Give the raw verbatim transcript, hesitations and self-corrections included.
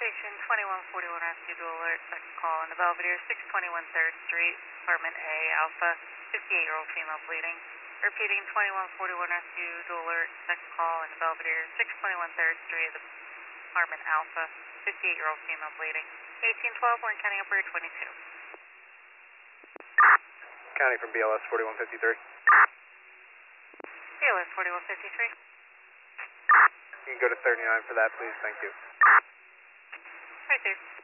Station twenty-one forty-one Rescue Dual Alert, second call on the Belvedere, six twenty-one third Street, Apartment A, Alpha, fifty-eight-year-old female bleeding. Repeating, twenty-one forty-one Rescue Dual Alert, second call on the Belvedere, six twenty-one third Street, Apartment Alpha, fifty-eight-year-old female bleeding. eighteen twelve, Warren County Operator twenty-two. County from B L S forty-one fifty-three. B L S forty-one fifty-three. You can go to thirty-nine for that, please. Thank you. Right there.